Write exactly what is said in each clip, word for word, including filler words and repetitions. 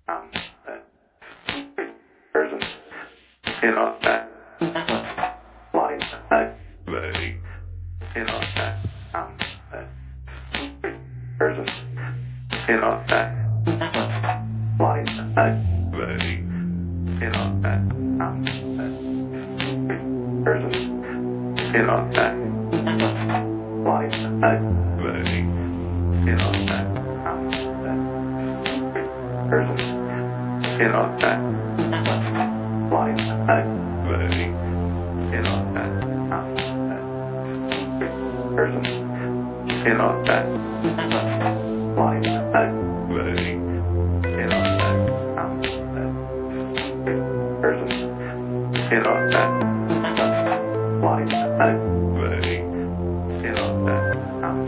um, person, you know, that line, that very, you know, that um, that person, you know, that line, that very, you know, that um, that person, you know, that line, that very, you know, that um, that person, you know, that line, that very, you know, that um, that person, you know, that line, that very, you know, that um, that person, you know, that line, that very, you know, that um,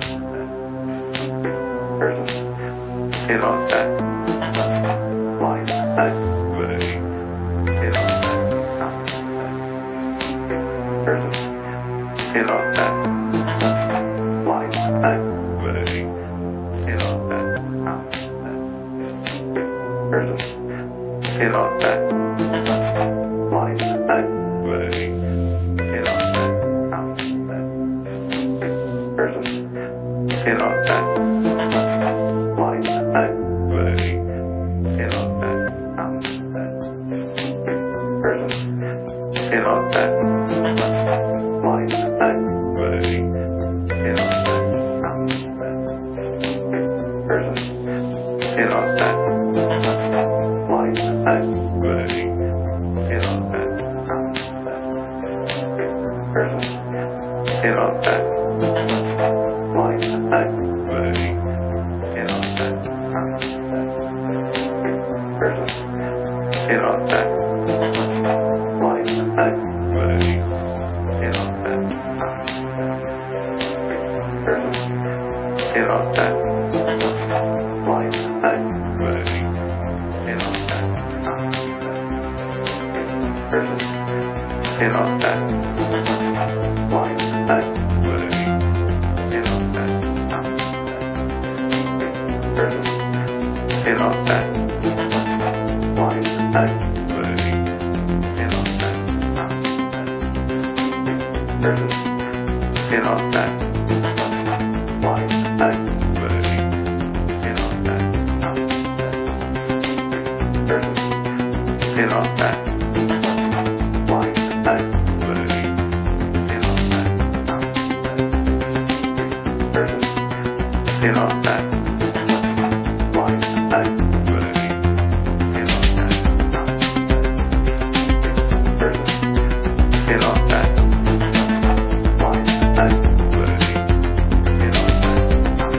that person, you know, that line, that very, you know, that um, that person, you know, that line, that very, you know, that um, that person, you know, that line, that very, you know, that um, that person, you know, that line, that very, you know, that um, that person, you know, that line, that very, you know, that um, that person, you know, that line, that very, you know, that um, that person, you know, that line, that very, you know, that um, that person, you know, that line, that very, you know, that um, that person, you know, that line, that very, you know, that um, that person, you know, that line, that very, you know, that um, that person, you know, that line, that very, you know, that um, that person, you know, that line, that very, you know, that um, that person, you know, that line, that very, you know, that um, that person, you know, that line, that very, you know, that um, that person, you know, that line, that very, you know, that um,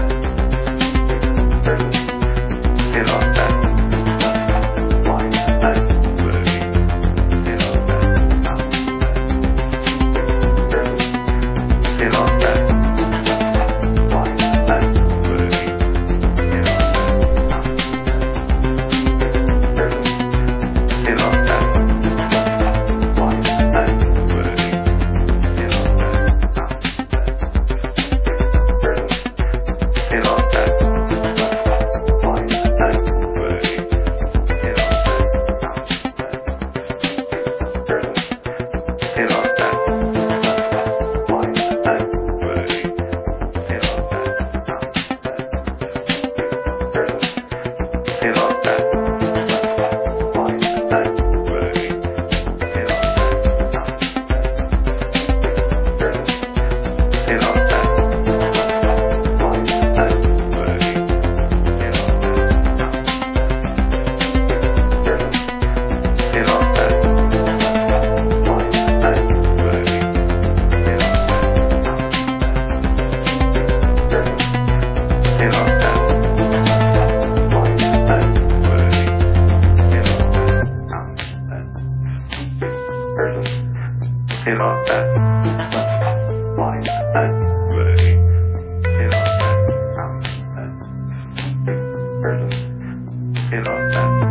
that person, you know, that line, that very, you know, that um, that person, you know, that line, that very, you know, that um, person, you know, that line, that very, you know, that um, person, you know, that line, that very, you know, that um, person, you know, that line, that very, you know, that um, person, you know, that line, that very, you know, that um, person, you know, that line, that very, you know, that um, person, you know, that line, that very, you know, that um, person, you know, that line, that very, you know, that um, that person, you know, that line, that very, you know, that um, that person, you know, that